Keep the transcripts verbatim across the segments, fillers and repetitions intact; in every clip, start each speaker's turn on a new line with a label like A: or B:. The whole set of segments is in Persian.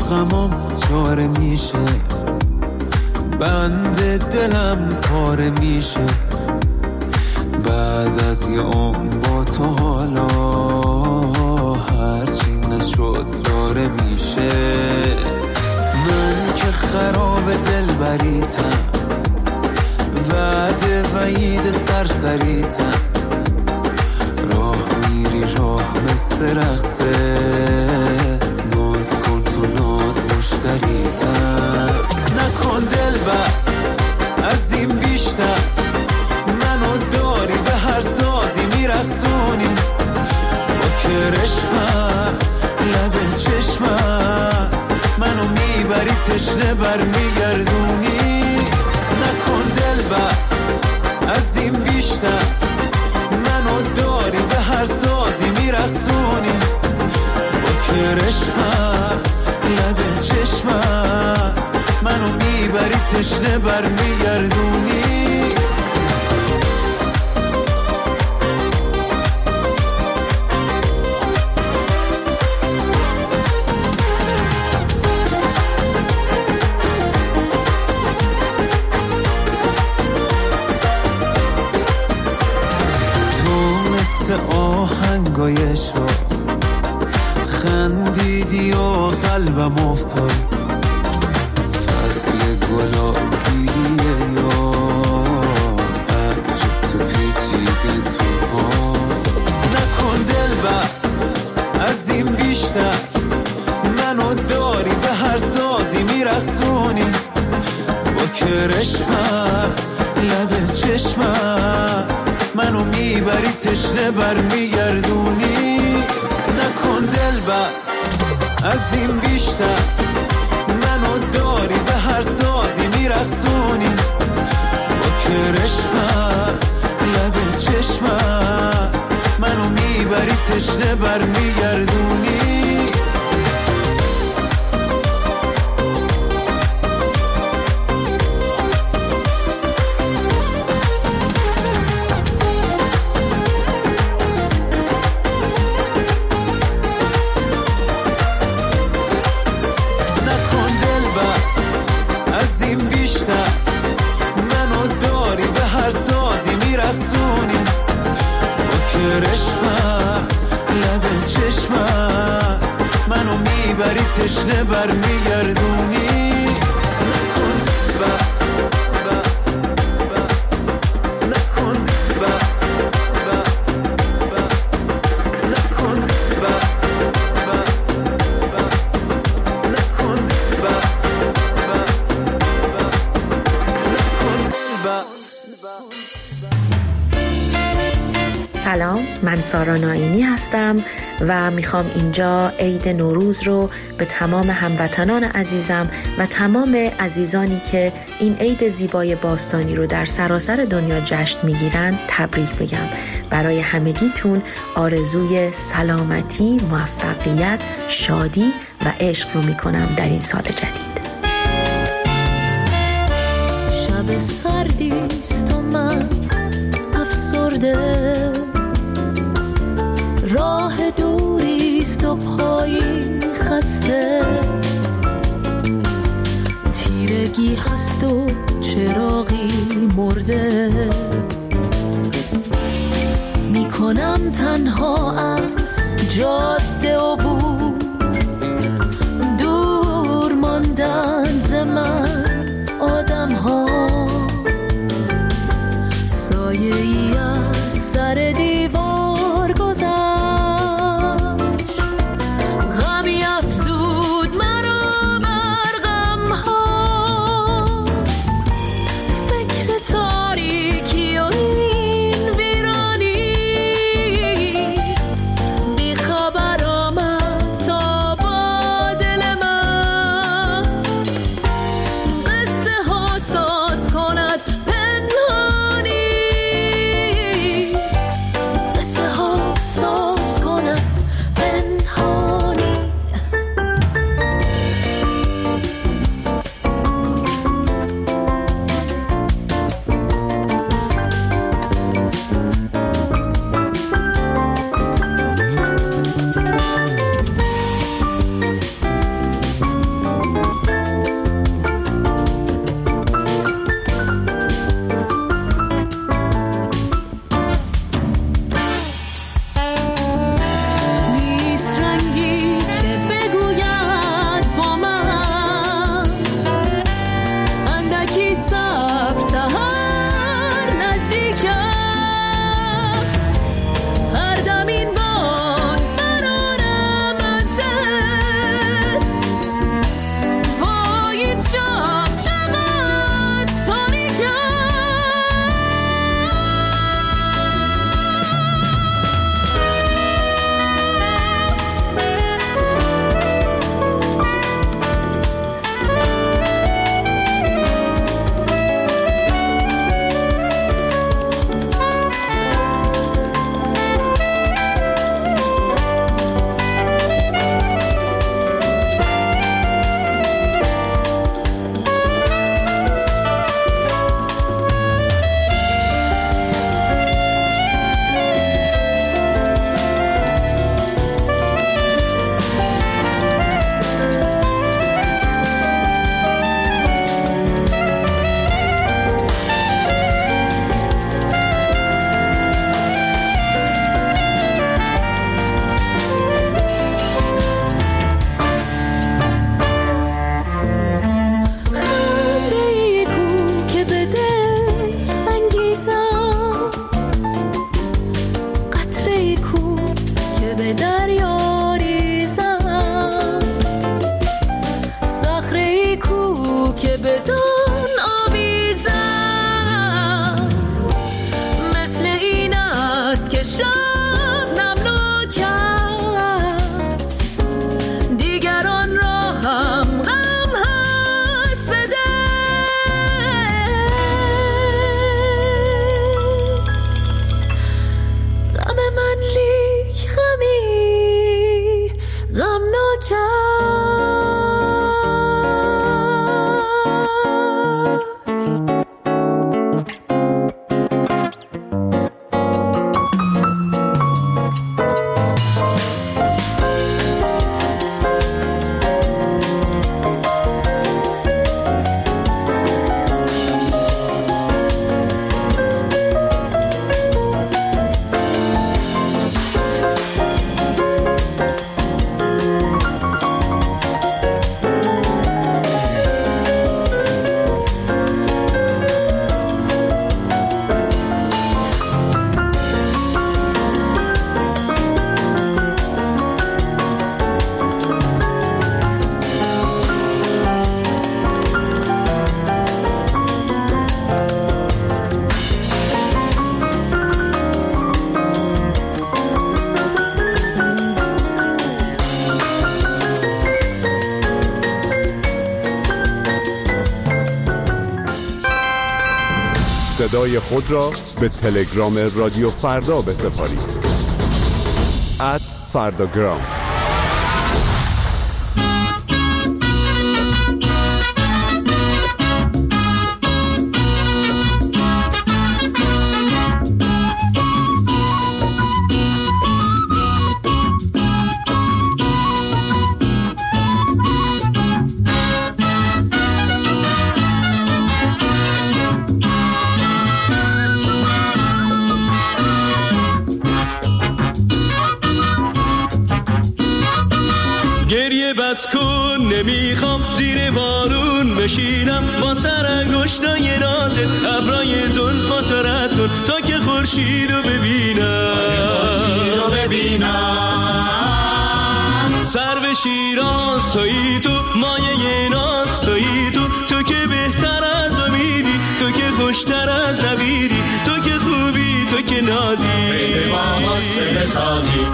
A: غمام چاره میشه، بند دلم پاره میشه، بعد از یه عمر با تو حالا هرچی نشد داره میشه. من که خراب دل بریتم، وعده وعید سرسریتم، راه میری راه مثل رقصه، ناز کن تو ناز مشتریتم. نکن دل بر از این بیشتر، منو داری به هر سازی میرقصونی، با کرشمم لب چشمت منو میبری تشنه بر میگردونی. نکن دل بر از این بیشتر، منو داری به هر سازی میرقصونی، با کرشمم لب چشمت منو میبری تشنه بر میگردونی. آهنگای شد خندیدی و قلبم افتاد، فصل گلاب گیریه یا عطر تو پیچیده تو با. نکن دل بر از این بیشتر، منو داری به هر سازی میرقصونی، با کرشمم لب چشمت منو میبری تشنه بر میگردونی. نکن دل بر از این بیشتر، منو داری به هر سازی میرقصونی، با کرشمم لب چشمت منو میبری تشنه بر میگردونی. تشنه بر میگردونی. نکن با با با نکن با با با نکن با با با نکن با با با نکن با.
B: سلام، من سارا ناینی هستم و میخوام اینجا عید نوروز رو به تمام هموطنان عزیزم و تمام عزیزانی که این عید زیبای باستانی رو در سراسر دنیا جشن میگیرن تبریک بگم. برای همگیتون آرزوی سلامتی، موفقیت، شادی و عشق رو میکنم در این سال جدید.
C: شب سردیست و من افسرده، راه دوریست و پایی خسته، تیرگی هست و چراغی مرده، میکنم تنها از جاده عبور، دور ماندن ز من آدم ها، سایه ای از سر دیوار گذشت، غمی افزود مرا بر غم ها، فکر تاریکی و این ویرانی، بی خبر آمد تا
D: صدای خود را به تلگرام رادیو فردا بسپارید. ات فرداگرام.
A: بس کن نمیخوام زیر بارون بشینم با سر انگشتای نازت ابرای زلفات رد کن تا که خورشید رو ببینم خورشید رو ببینم سر به شیراز تویی تو مایه ناز تویی تو تو که بهتر از امیدی تو که خوشتر از نویدی تو که خوبی تو که نازی به ما واسه بسازی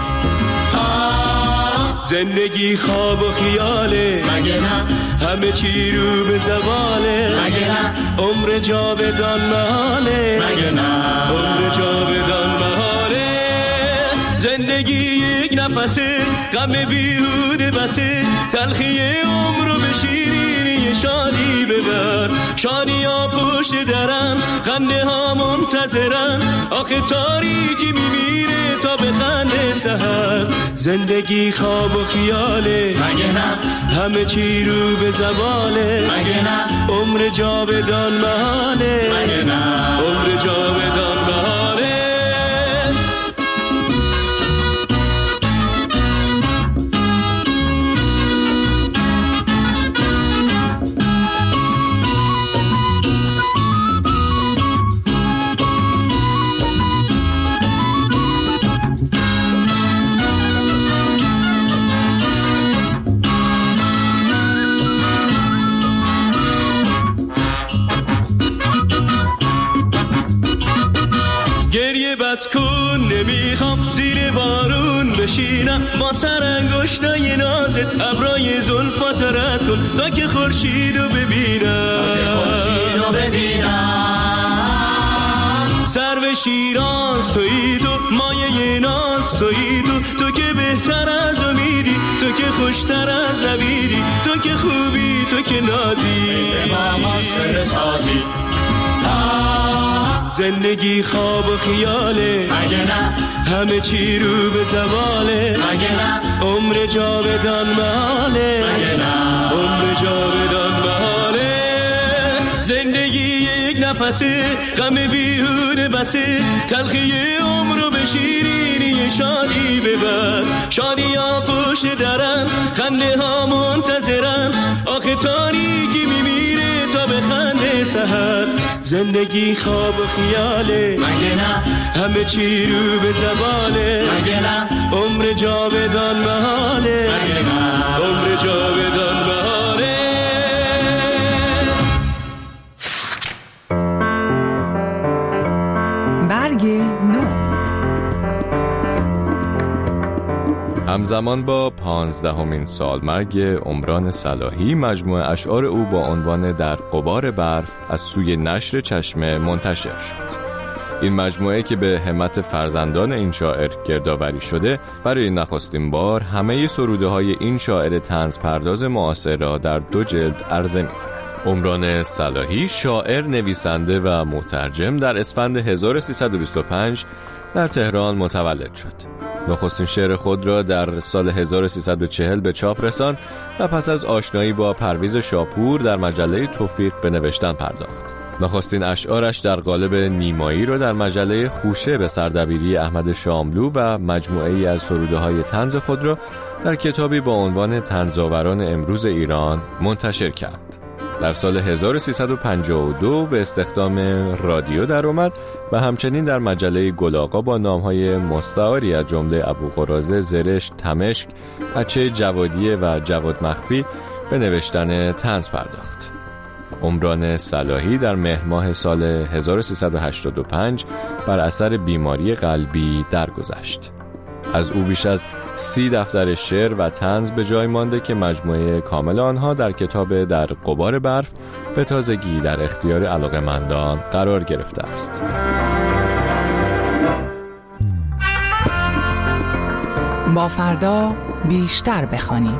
A: زندگی خواب و خیاله مگه نه همه چی رو به زواله مگه نه عمر جاودان محاله مگه نه عمر جاودان محاله زندگی یک نفسه غم بیهوده بسه تلخی عمر رو به شیرینی شادی ببر شادی ها پشت درم خنده ها منتظرم آخه تاریکی میمیره تا به خنده سحر زندگی خواب و خیاله مگه نه همه چی رو به زواله مگه نه عمر جاودان محاله مگه نه عمر جاودان محاله بس کن نمیخوام زیر بارون بشینم با سر انگشتای نازت ابرای زلفات رد کن تا که خورشید رو ببینم تا که خورشید رو ببینم سر به شیراز تویی تو مایه ناز تویی تو تو که بهتر از امیدی تو که خوشتر از نویدی تو که خوبی تو که نازی به ما واسه بسازی زندگی خواب و خیاله مگه نه همه چی رو به زواله مگه نه عمر جاودان محاله مگه نه عمر جاودان محاله زندگی یک نفسه غم بیهوده بسه تلخی عمر رو به شیرینی شادی ببر شادی ها پشت درم خنده ها منتظرم آخه تاریکی میمیره تا به خنده سحر زندگی خواب و خیاله مگه نه همه چی رو به زواله مگه نه عمر جاودان محاله مگه نه عمر جاودان محاله
E: برگ نو.
F: همزمان با پانزدهمین سالمرگ عمران صلاحی مجموعه اشعار او با عنوان در غبار برف از سوی نشر چشمه منتشر شد. این مجموعه که به همت فرزندان این شاعر گردآوری شده برای نخستین بار همه سروده های این شاعر طنز پرداز معاصر را در دو جلد عرضه می کند. عمران صلاحی شاعر، نویسنده و مترجم در اسفند هزار و سیصد و بیست و پنج در تهران متولد شد. نخستین شعر خود را در سال هزار و سیصد و چهل به چاپ رساند و پس از آشنایی با پرویز شاپور در مجله توفیق به نوشتن پرداخت. نخستین اشعارش در قالب نیمایی را در مجله خوشه به سردبیری احمد شاملو و مجموعه‌ای از سروده‌های طنز خود را در کتابی با عنوان طنزآوران امروز ایران منتشر کرد. در سال هزار و سیصد و پنجاه و دو به استخدام رادیو در آمد و همچنین در مجله گل‌آقا با نام‌های مستعاری از جمله ابوقراضه، زرشک، تمشک، بچه جوادیه و جواد مخفی به نوشتن طنز پرداخت. عمران صلاحی در مهر ماه سال هزار و سیصد و هشتاد و پنج بر اثر بیماری قلبی درگذشت. از او بیش از سی دفتر شعر و طنز به جای مانده که مجموعه کامل آنها در کتاب در غبار برف به تازگی در اختیار علاقه‌مندان قرار گرفته است.
E: با فردا بیشتر بخوانیم.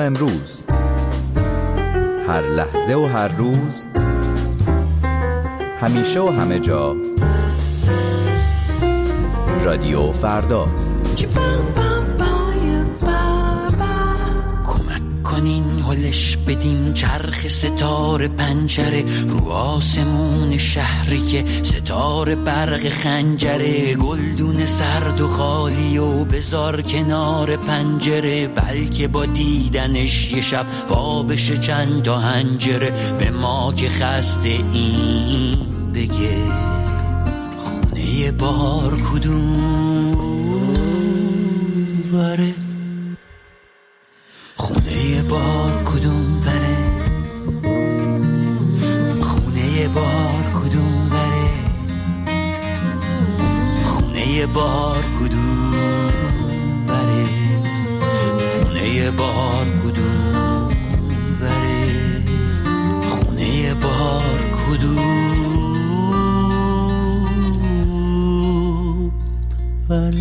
G: امروز، هر لحظه و هر روز، همیشه و همه جا. رادیو فردا.
H: کمک کنین هلش بدیم چرخ ستاره پنجره رو آسمون شهری که ستاره برق خنجره، گلدون سرد و خالی و بذار کنار پنجره، بلکه با دیدنش یه شب وا بشه چند تا هنجره. به ما که خسته این بگه خونه بار کدوم وره، خونه بار کدوم وره، خونه بار کدوم وره، خونه بار کدوم وره، خونه بار کدوم وره، خونه بار کدوم وره.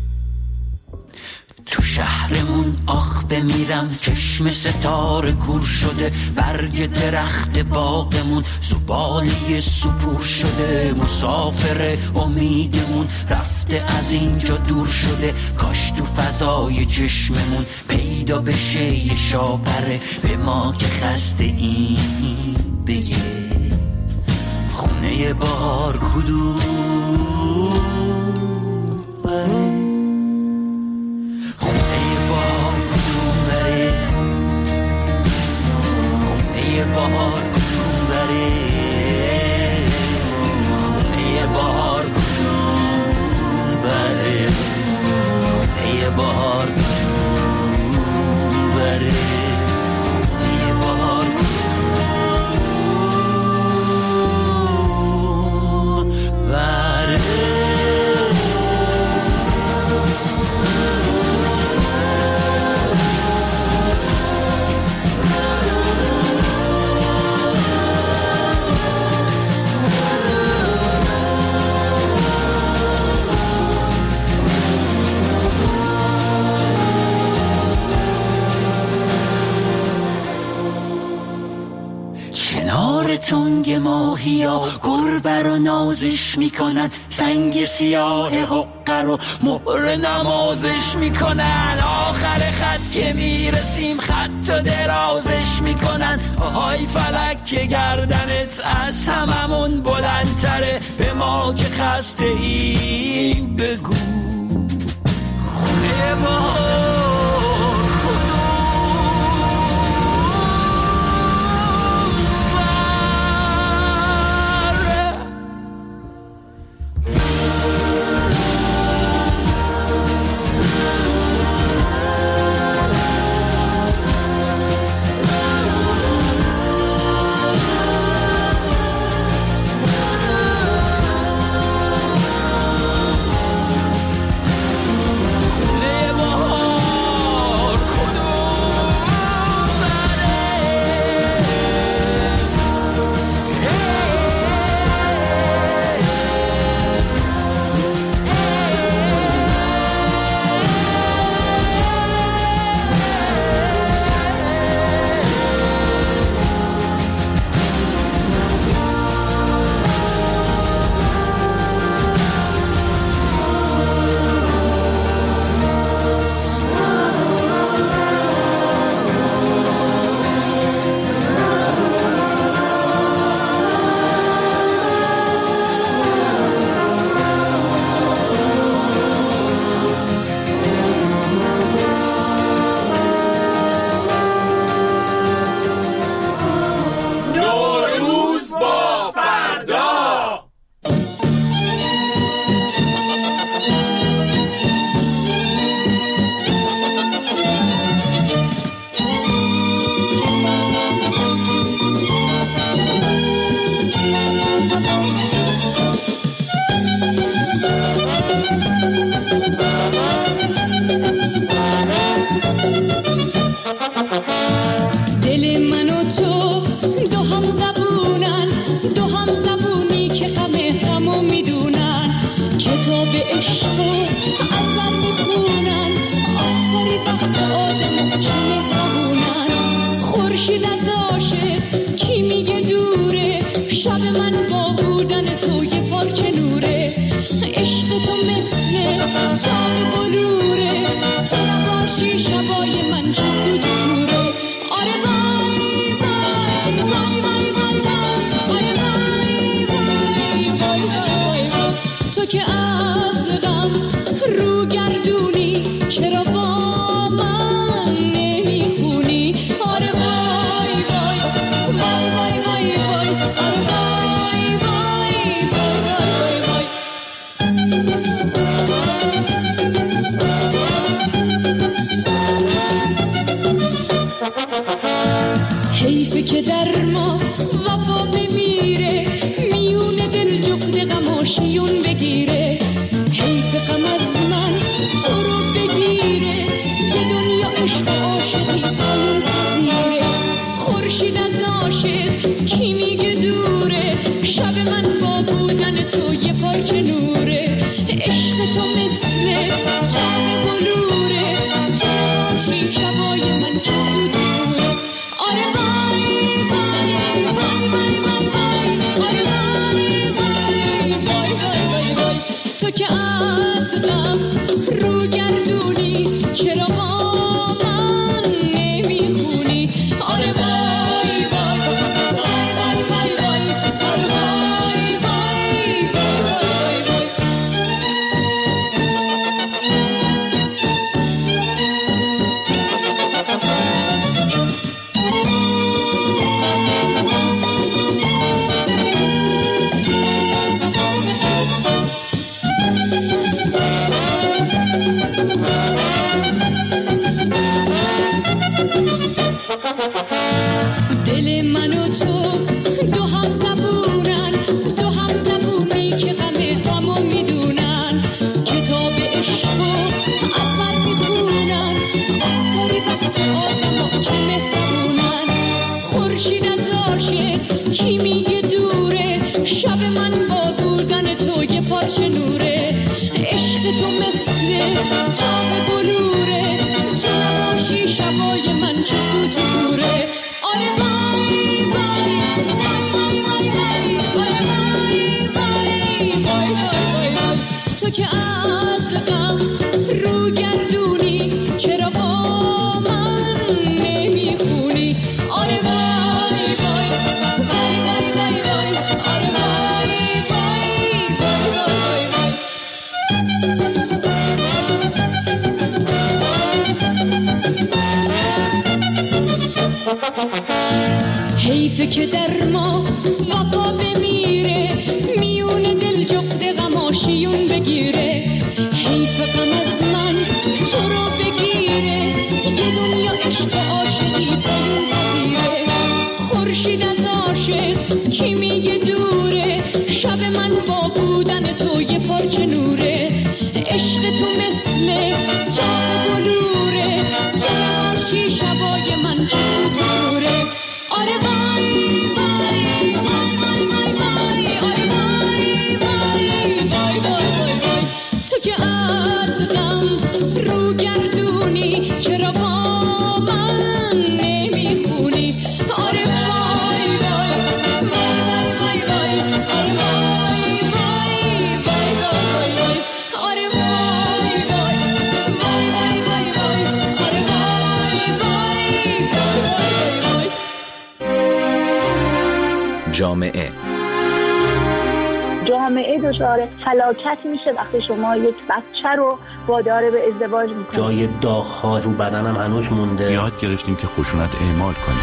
H: تو شهرمون آخ بمیرم، چشم ستاره کور شده، برگ درخت باغمون زباله سپور شده، مسافر امیدمون رفته از اینجا دور شده، کاش تو فضای چشممون پیدا بشه یه شاپره. به ما که خسته این بگه خونه بار کدوم وره، بهار کدوم بره، خونه بهار کدوم بره، خونه بهار کدوم بره، خونه بهار کدوم بره. تنگ ماهیا گربه رو نازش میکنن، سنگ سیاه حقه رو مهر نمازش میکنن، آخر خط که میرسیم خط و درازش میکنن، آهای فلک که گردنت از هممون بلندتره. به ما که خسته این بگو خونه ما خونه بهار
C: خورشید از عاشق کی میگه دوره، شب من با بودن تو یه پارچه نوره، عشق تو مثل تاب بلوره، تو نباشی شبای من چه سود دوره. آره وای وای وای وای وای وای، آره وای وای وای وای وای، تو که از غم رو گردونی چرا با من نمیخونی. آره وای وای وای وای وای وای، آره وای وای وای وای وای. حیفه که در ما وفا بمیره، میون دل جغد غماشیون بگیره، حیف غم از من تو رو بگیره، یه دنیا عشق و عاشقی قانون پذیره. خورشید از عاشق کی میگه دوره، شب من با بودن تو یه پارچه نوره، عشق تو مثل تاب بلوره، تو باشی شبای من چه سود دوره. آره وای وای وای وای وای وای، آره وای وای وای وای وای، تو که از غم رو گردونی چرا با من نمیخونی. آره وای وای وای وای وای وای، آره وای وای وای وای وای. دل من و تو دو هم زبونن، دو هم زبونی که غم غمو میدونن، کتاب عشق و اول میخونن، آخری وقت آدم ها چه مهربونن. خورشید از عاشق کی میگه دوره، شب من با بودن تو یه پارچه نوره، عشق تو مثل تاب بلوره، تو نباشی شبای من چه سود دوره. آره وای وای وای وای وای، آره وای وای وای وای وای، تو که از غم رو گردونی چرا با من نمیخونی. آره وای وای وای وای وای وای، آره وای وای وای وای وای. حیفه که در ما وفا بمیره، میون دل جغد غماشیون بگیره، حیف غم از من تو رو بگیره، یه دنیا عشق و عاشقی قانون پذیره. خورشید از عاشق کی میگه دوره، شب من با بودن تو یه پارچه نوره، عشق تو مثل تاب بلوره، تو نباشی شبای من چه سود دوره. آره وای وای وای وای وای وای، آره وای وای وای وای وای، تو که از غم رو گردونی چرا با من نمیخونی. آره وای وای وای وای وای، آره وای وای وای وای وای، آره وای وای وای وای وای وای، آره وای وای وای وای وای.
G: جامعه
I: جامعه دچار فلاکت میشه وقتی شما یک بچه رو وادار به ازدواج میکنید.
J: جای داغ‌ها رو بدنم هنوز مونده.
K: یاد گرفتیم که خشونت اعمال کنیم.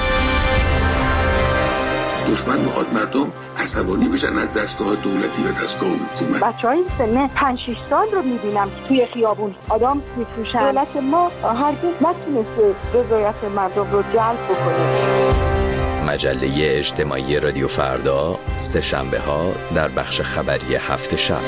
L: دشمن میخواد مردم عصبانی بشن از دستگاه دولتی و دستگاه حکومت.
I: بچهای سن پنج شش سال رو میبینم توی خیابون آدم میفروشن. دولت ما هرگز نتونسته رضایت مردم رو جلب بکنه.
G: مجله اجتماعی رادیو فردا، سه شنبه ها در بخش خبری هفت شب.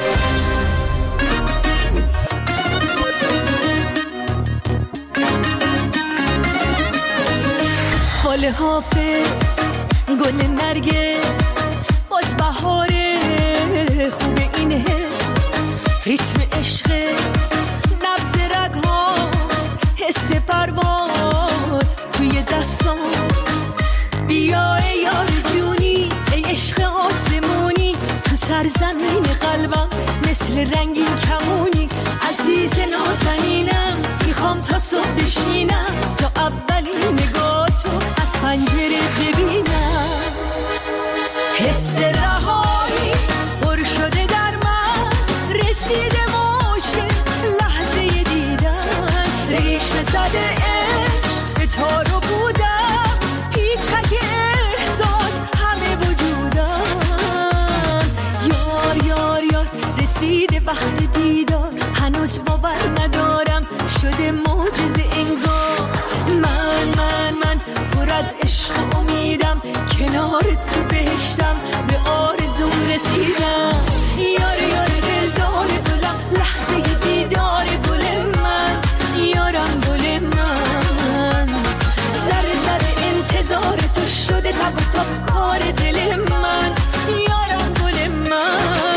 C: حال حافظ گل نرگس باز بهاره، خوب این حس ریتم عشق نبض رگها، حس پرواز توی دستان بیا ای یار جونی، ای عشق آسمونی، تو سرزمین قلبم مثل رنگین کمونی. عزیز نازنینم میخوام تا صبح بشینم، تا اولین نگاه تو از پنجره ببینم. حس رهایی پر شده در من، رسیده موج لحظه دیدن، ریشه زده عشق تا رو بودم، پیچک احساس همه وجودم. یار یار یار رسیده وقت دیدار، هنوز باور ندارم شده معجزه انگار. من من من پر از عشق امیدم، کنار تو بهشتم به آرزوم رسیدم. یار یار دلدار گلم، لحظه دیدار گل من، یارم گل من. ذره ذره انتظار تو شده تب و تاب کار دل من، یارم گل من.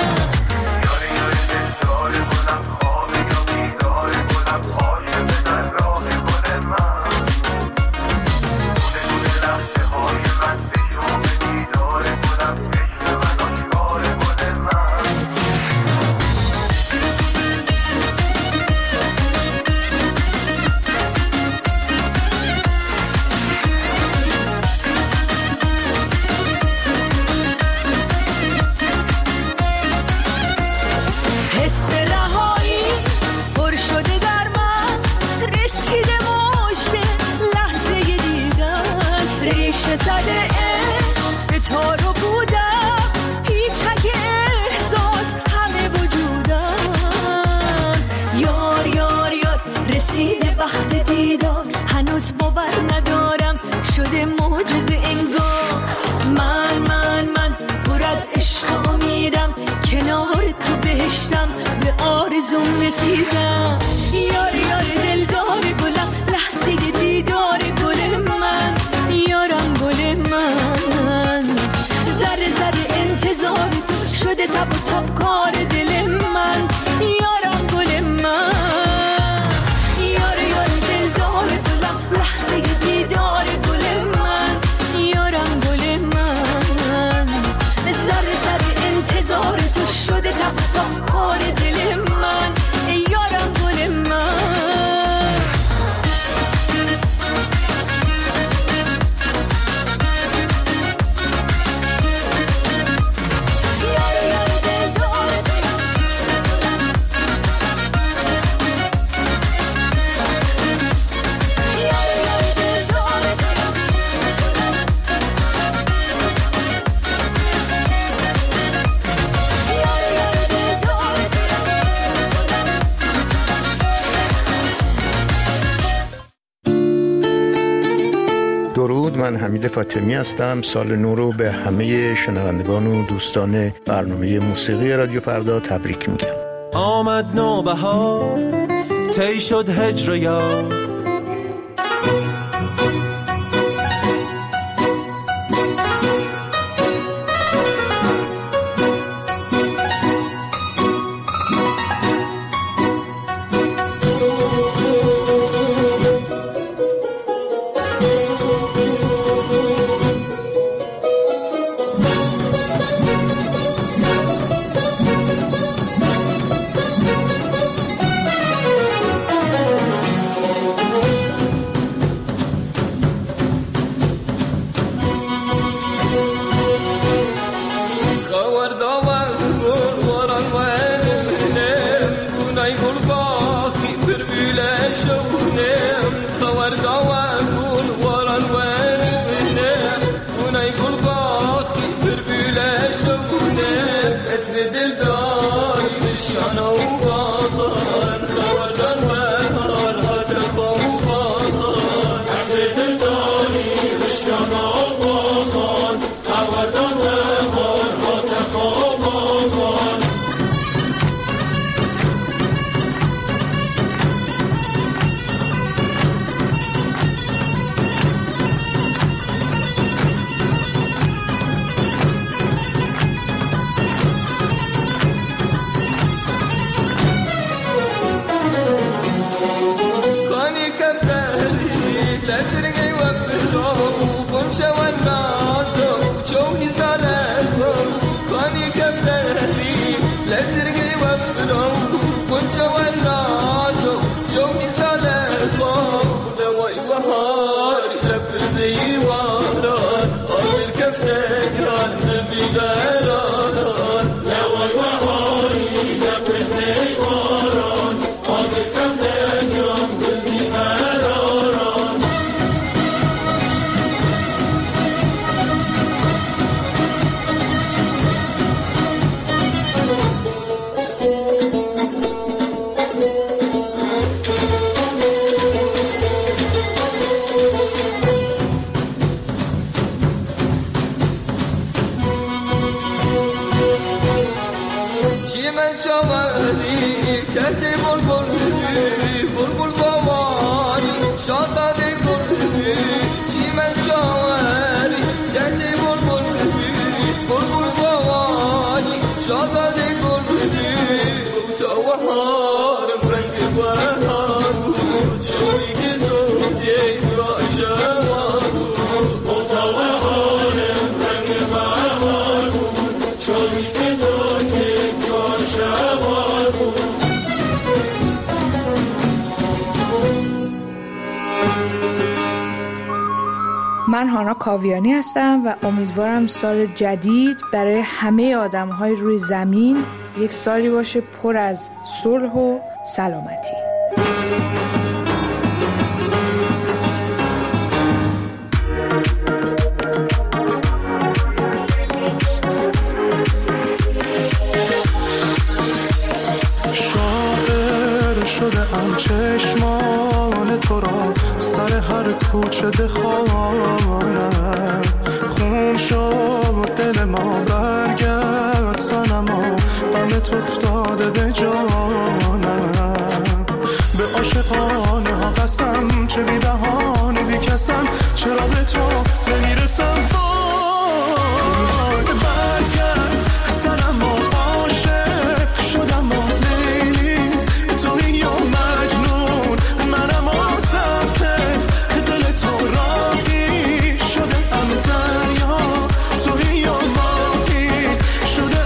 C: وقت دیدار هنوز باور ندارم شده معجزه انگار. من من من پر از عشق امیدم، کنار تو بهشتم به آرزوم رسیدم. یار یار دلدار گلم، لحظه دیدار گل من، یارم گل من. ذره ذره انتظار تو شده تب و تاب کار دل من، یارم گل من. لحظه دیدار گل من، یارم گل من. ذره ذره انتظار تو شده تب تا کار دل من، یارم گل من.
M: درود، من حمید فاطمی هستم. سال نو رو به همه شنوندگان و دوستان برنامه موسیقی رادیو فردا تبریک میگم.
A: آمد نوبهار، طی شد هجر یار،
N: nato ciò mi zaleco quani kaftari la tirgi wafno kuncha nato ciò mi zaleco la wai wahar lafr ziwara qadr kaftari nabi darar la wai wahar lafr ziwara qadr kaftari nabi darar. چرچه بلبل بلبل بامانی شاداد گل چی من شاوری چرچه بلبل بلبل بامانی شاداد گل تا وهارم رنگ بهار بود شوی که زوجه راشم بود تا وهارم رنگ بهار بود شوی که زوجه راشم بود.
O: من هانا کاویانی هستم و امیدوارم سال جدید برای همه آدم‌های روی زمین یک سالی باشه پر از صلح و سلامتی.
P: شاعر شده ام چشمان تو را سر هر کوچه بخوانم خون شد دل ما برگرد صنما غمت افتاده به جانم به عاشقانه ها قسم چه بی دهانه بی کسم چرا به تو نمیرسم وای برگرد صنما عاشق شدم و لیلی توی یا مجنون منم آسفت دل تو راهی شده ام دریا توی یا ماهی شده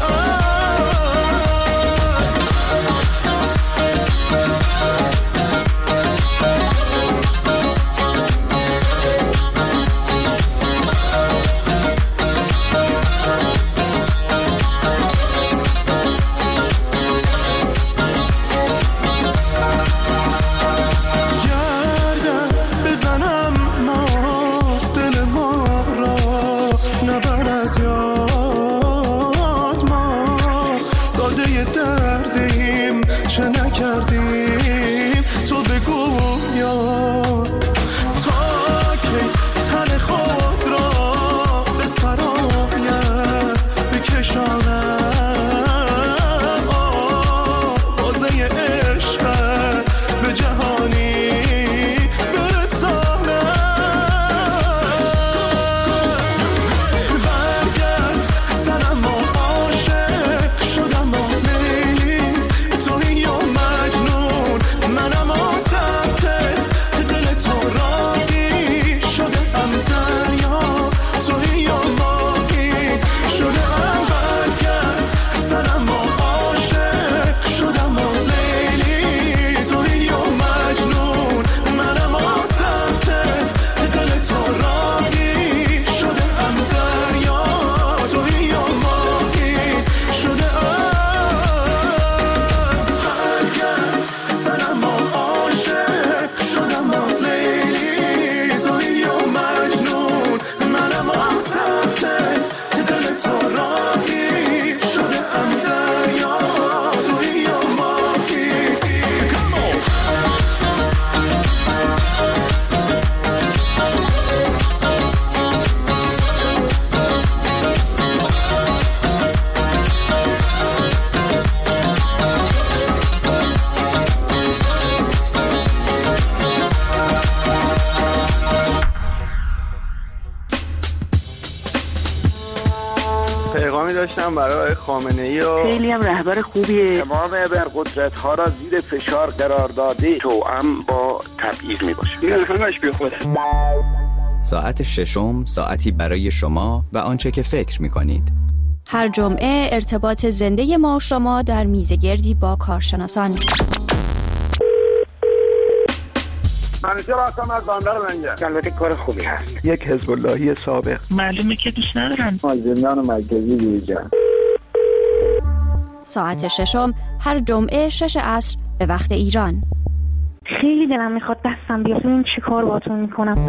Q: پیغامی داشتم برای خامنه‌ای و
R: خیلی هم رهبر خوبیه.
Q: تمام ابرقدرت ها را زیر فشار قرار داده توأم با تبعیض می باشه. این همش بی خوده.
R: ساعت ششم ساعتی برای شما و آنچه که فکر می‌کنید.
S: هر جمعه ارتباط زنده ما و شما در میزگردی با کارشناسان.
Q: منیجر هستم از بندر منگه. البته کار خوبی هست.
M: یک حزب اللهی سابق.
T: معلومه که دوست ندارم.
Q: مازندران مرکزی دیجا.
S: ساعت ششم هر جمعه شش عصر به وقت ایران.
T: خیلی دلم میخواد دستم بیاد. این چی کار باهاتون میکنم؟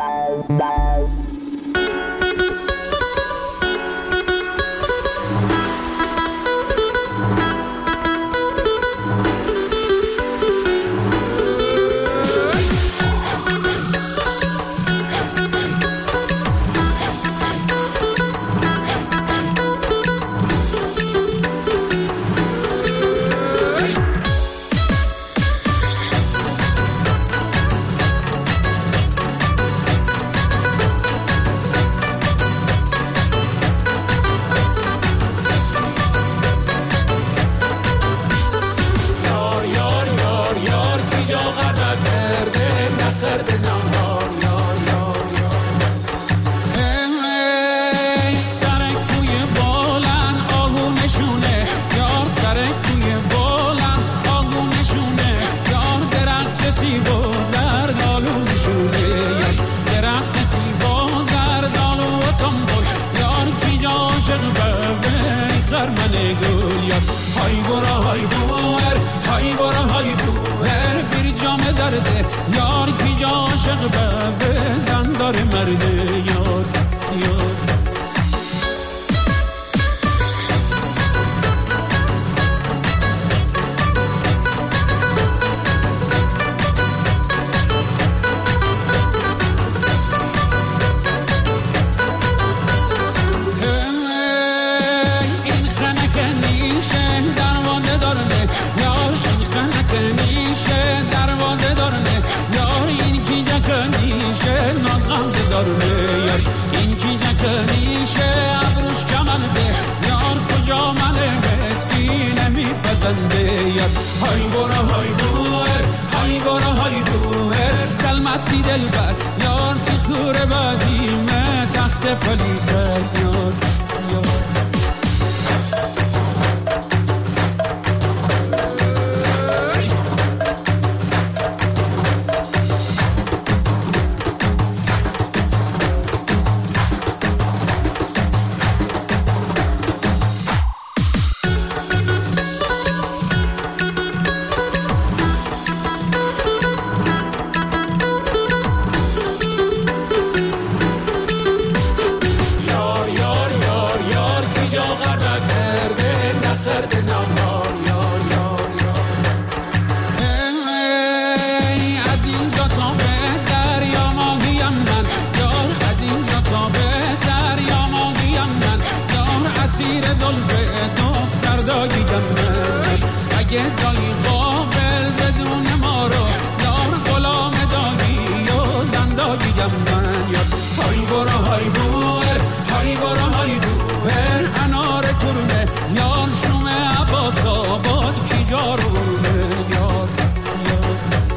N: یار کی جا عاشق به زندار مرده یار یار این خنک نیشه دروازه دارنه یار این خنک نیشه دروازه دارنه یار این کی جکنیشه ناز غمزه دارنه یار این کی جکنیشه ابروش کمنده یار کجا منه مسکین میپسنده یار های برا های دوه های برا های دوه کلمسی دل بر یار تخور بدیمه تخت پلیسه یار یار اسیر زلفه دختر داییدم من اگه دایی قابل بدون ما رو یار غلام دایی و زن داییدم من یار های برا های بوه های برا های بوه انار کرمه یار شوم عباس آباد کی جارونه یار یار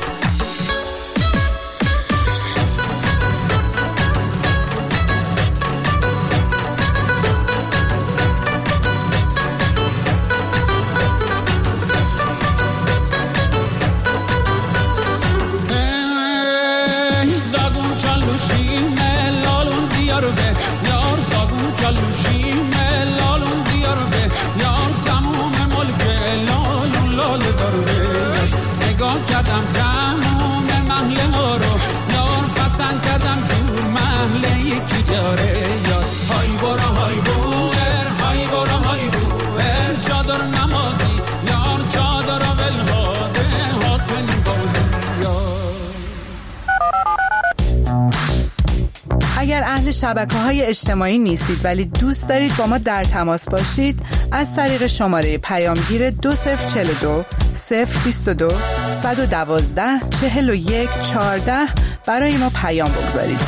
N: یار زاگون چلوشیم لالون دیار به یار تموم ملک لالون لال زاره نگاه کردم تموم محله ها رو یار پسند کردم جور محله یکی داره یار های برا های بوهر های برا های بوهر چادر نمازی یار چادر ولهاده هات بنی بازی یار.
E: اگر اهل شبکه‌های اجتماعی نیستید ولی دوست دارید با ما در تماس باشید، از طریق شماره پیامگیر دو صفر چهل و دو صفر بیست و دو صد و دوازده چهل و یک چهارده برای ما پیام بگذارید.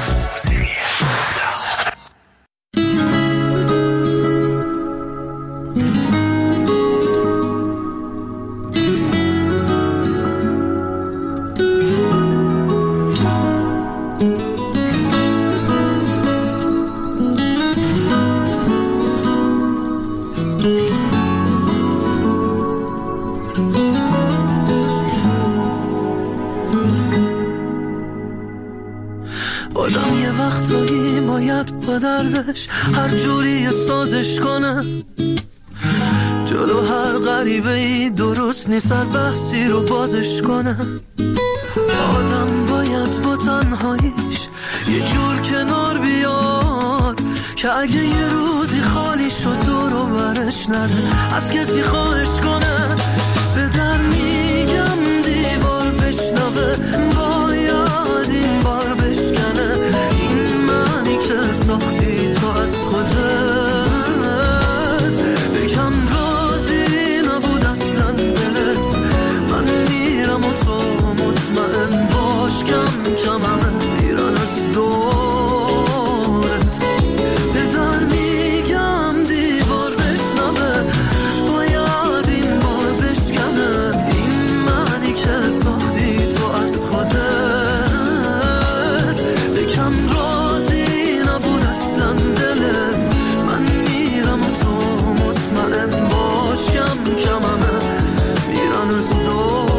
P: با دردش هر جوری سازش کنم. جلو هر غریبه ای درست نیست هر بحثی رو بازش کنم. آدم باید با تنهاییش یه جور کنار بیاد که اگه یه روزی خالی شد دور و برش نره از کسی خواهش کنه. به در میگم دیوار بشنوه باید این بار بشکنه. این معنی که ساختی تو از خودت بکم راضی نبود اصلا دلت. من میرم و تو مطمئن باش کم کم همه میرن از دورت. به در میگم دیوار بشنوه باید این بار بشکنه. این معنی که ساختی تو از خودت بکم راضی نبود اصلا دلت. من میرم و تو مطمئن باش کم کم همه میرن از دورت.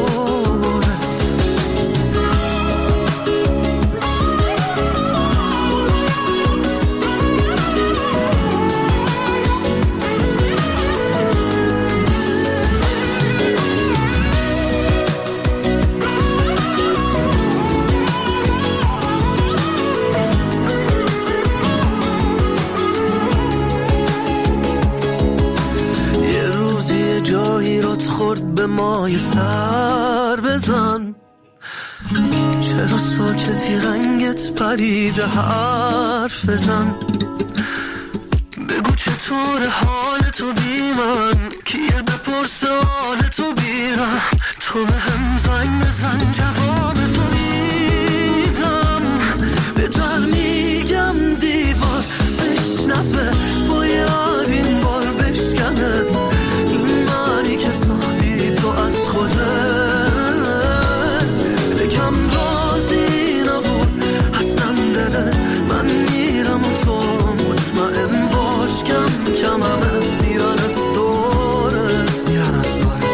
P: خورد به مای سر بزن. چرا ساکتی رنگت پریده حرف بزن. بگو چطور حال تو بی من کیه بپرس حال تو بیرم. تو به هم زنگ بزن جواب تو میدم. به در میگم دیوار بشنفه باید این بار بشکنه. که ساختی تو از خودت بکم راضی نبود اصلا دلت. من میرم و تو مطمئن باش کم کم همه میرن از دورت میرن از دورت.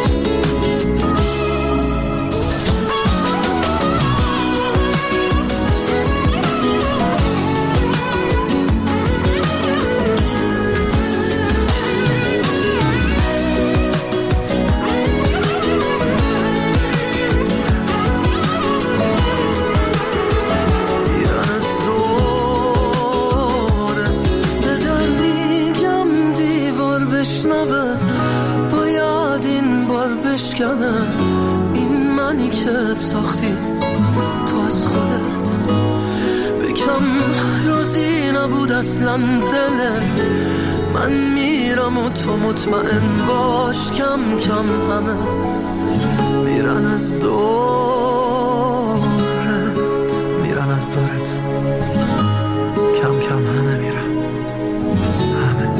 P: این منی که ساختی تو از خودت بکم راضی نبود اصلا دلت. من میرم و تو مطمئن باش کم کم همه میرن از دورت میرن از دورت. کم کم همه میرن همه.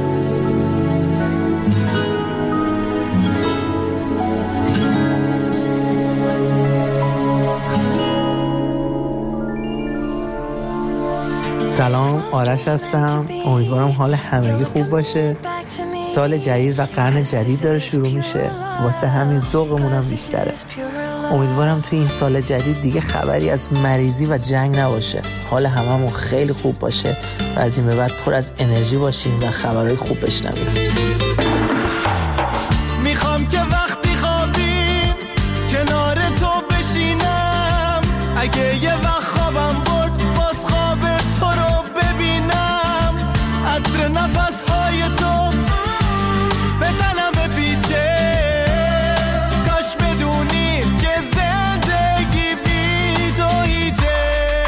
U: سلام، آرش هستم. امیدوارم حال همگی خوب باشه. سال جدید و قرن جدید داره شروع میشه، واسه همین ذوقمون هم بیشتره. امیدوارم تو این سال جدید دیگه خبری از مریضی و جنگ نباشه، حال هممون خیلی خوب باشه و از این به بعد پر از انرژی باشیم و خبرهای خوب بشنویم.
A: میخوام که وقتی خوابیم کنار تو بشینم. اگه یه وقت خوابم برد باز خواب تو رو ببینم. عطر نفسهای تو به تنم بپیچه. کاش بدونی که زندگی بی تو هیچه.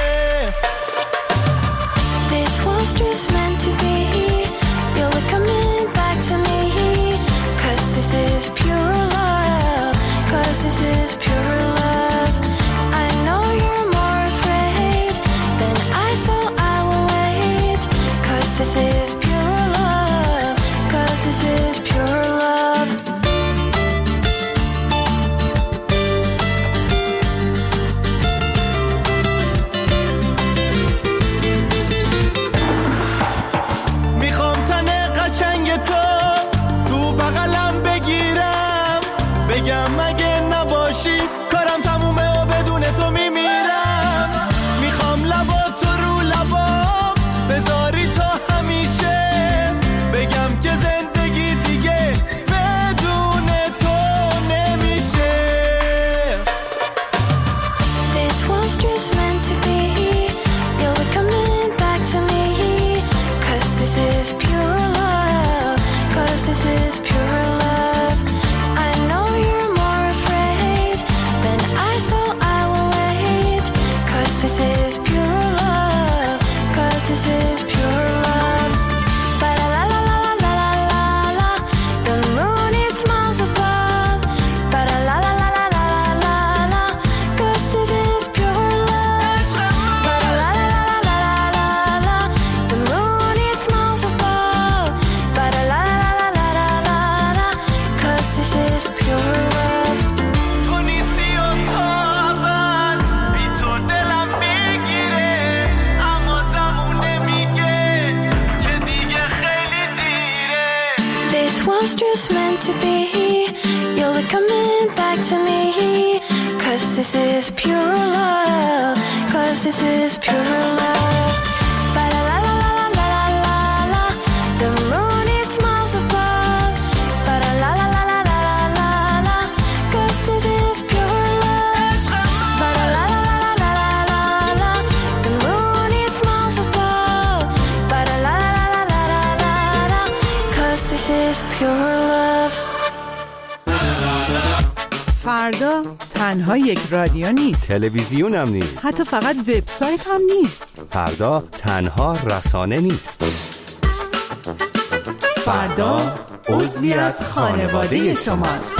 V: This was just meant to be. You're coming back to me. Cause this is pure love. Cause this is pure love. I know you're more afraid than I, so I will wait. Cause this is pure love. Cause this is pure love.
A: میخوام تن قشنگ تو تو بغلم بگیرم. بگم اگه نباشی کارم تمومه و بدون تو میمیرم. میخوام لبا تو رو لبام بذاری
V: pure love, 'cause this is pure love. I know you're more afraid than I, so I will wait, 'cause this is pure love, 'cause this is pure love. But la la la la la la la, the moon is miles above. But la la la la la la la, 'cause this is pure love. But la la la la la la, the moon is miles above. But la la la la la la la, 'cause this is pure love.
B: تو نیستی و تا ابد بی تو دلم میگیره، اما زمونه میگه که دیگه خیلی دیره.
V: This was just meant to be. You'll be coming back to me, 'cause this is pure love, 'cause this is pure love. But la la la la la la la, the moon is miles above. But la la la la la la la, 'cause this is pure love. But la la la la la la la, the moon is miles above. But la la la la la la la, 'cause this is pure love.
E: فردا تنها یک رادیو نیست،
D: تلویزیون هم نیست،
E: حتی فقط وبسایت هم نیست.
D: فردا تنها رسانه نیست.
E: فردا عضوی از خانواده شماست.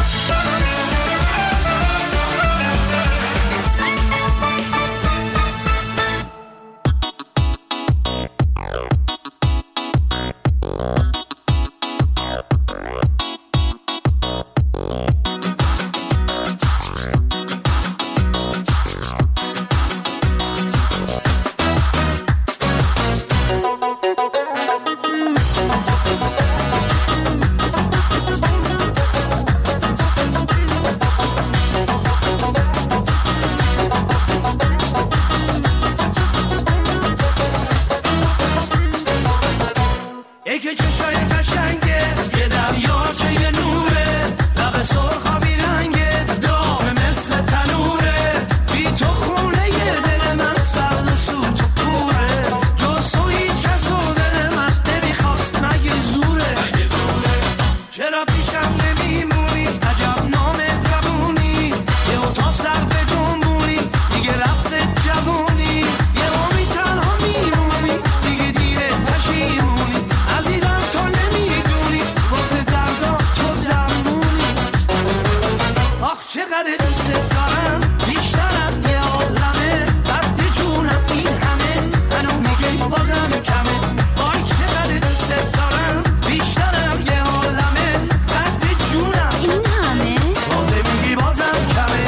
B: یکی چشای قشنگه، یه دریاچه یه نوره، لب سرخا بیرنگه، داغ مثل تنوره. بی تو خونه یه دل من سرد و سوت و کوره، جز تو هیچ کس و دل من نمیخواد، مگه زوره؟ چرا پیشم نمیمونی؟ عجب نامهربونی، یه اتاق سر به جنبونی، دیگه رفته جوونی. یه امی تنها میمونی، دیگه دیره پشیمونی. عزیزم تو نمیدونی، واسه دردا تو درمونی. آخ چقدر دوست دارم، بیشتر از یه عالمه. درد جونم این همه، منو میگی بازم کمه. آی چقدر دوست دارم، بیشتر از یه عالمه. درد جونم این همه، بازم میگی بازم کمه.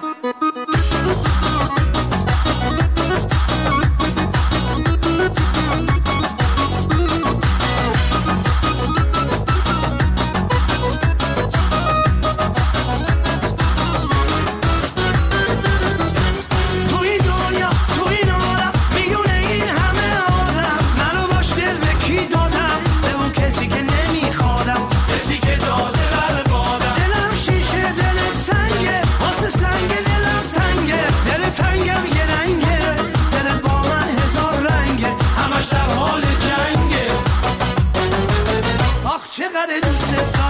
B: توی دنیا توی نارم میونه این همه آدم، منو باش دل به کی دادم؟ به اون کسی که نمیخوادم، کسی که داده بربادم. دلم شیشه دلت سنگه، واسه سنگ دلم تنگه. دل تنگم یه رنگه، دلت با من هزار رنگه، همش در حال جنگه. آخ چقدر دوست